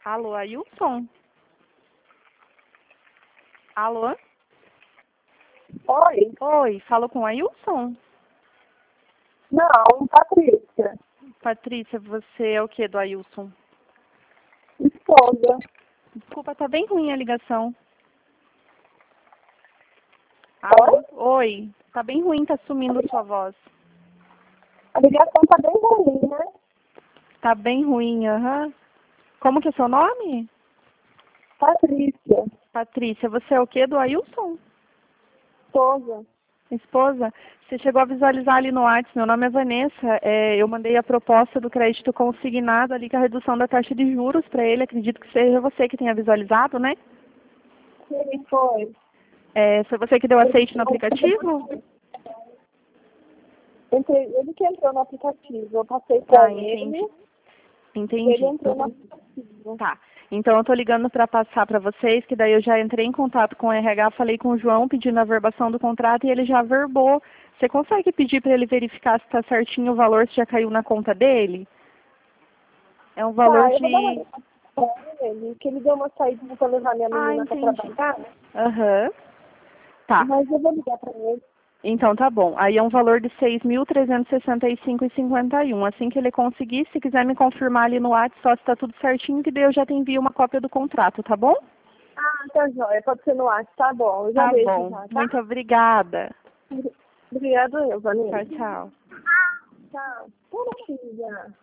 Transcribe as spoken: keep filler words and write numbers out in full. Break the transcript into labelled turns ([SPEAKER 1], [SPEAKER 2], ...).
[SPEAKER 1] Alô, Ailson? Alô?
[SPEAKER 2] Oi?
[SPEAKER 1] Oi, falo com o Ailson?
[SPEAKER 2] Não, Patrícia.
[SPEAKER 1] Patrícia, você é o que do Ailson?
[SPEAKER 2] Esposa.
[SPEAKER 1] Desculpa, tá bem ruim a ligação. Alô? Oi, tá bem ruim, tá sumindo sua voz.
[SPEAKER 2] A ligação tá bem ruim, né?
[SPEAKER 1] Tá bem ruim, aham. Como que é seu nome?
[SPEAKER 2] Patrícia.
[SPEAKER 1] Patrícia, você é o que do Ailson?
[SPEAKER 2] Esposa.
[SPEAKER 1] Esposa, você chegou a visualizar ali no WhatsApp, meu nome é Vanessa, é, eu mandei a proposta do crédito consignado ali com a redução da taxa de juros para ele, acredito que seja você que tenha visualizado, né?
[SPEAKER 2] Sim, foi.
[SPEAKER 1] É, foi você que deu aceite no aplicativo?
[SPEAKER 2] Entrei, ele que entrou no aplicativo, eu passei
[SPEAKER 1] Tá,
[SPEAKER 2] pra
[SPEAKER 1] entendi.
[SPEAKER 2] ele,
[SPEAKER 1] Entendi.
[SPEAKER 2] ele entrou no aplicativo.
[SPEAKER 1] Tá. Então eu tô ligando para passar para vocês, que daí eu já entrei em contato com o R H, falei com o João pedindo a verbação do contrato e ele já verbou. Você consegue pedir para ele verificar se está certinho o valor, se já caiu na conta dele? É um valor
[SPEAKER 2] Tá, eu vou dar uma
[SPEAKER 1] de...
[SPEAKER 2] ligação pra ele, que ele deu uma saída pra levar minha
[SPEAKER 1] Ah,
[SPEAKER 2] menina pra
[SPEAKER 1] entendi.
[SPEAKER 2] trabalhar,
[SPEAKER 1] Aham. Tá.
[SPEAKER 2] mas eu vou ligar pra ele.
[SPEAKER 1] Então tá bom. Aí é um valor de seis mil trezentos e sessenta e cinco reais e cinquenta e um. Assim que ele conseguir, se quiser me confirmar ali no WhatsApp só se está tudo certinho, que daí eu já te envio uma cópia do contrato, tá bom?
[SPEAKER 2] Ah, tá joia, pode ser no WhatsApp, tá bom, eu já
[SPEAKER 1] Tá
[SPEAKER 2] vejo
[SPEAKER 1] bom.
[SPEAKER 2] já, tá?
[SPEAKER 1] Muito obrigada.
[SPEAKER 2] Obrigada, eu, Vanessa.
[SPEAKER 1] Tchau, tchau.
[SPEAKER 2] Tchau. Tchau, filha.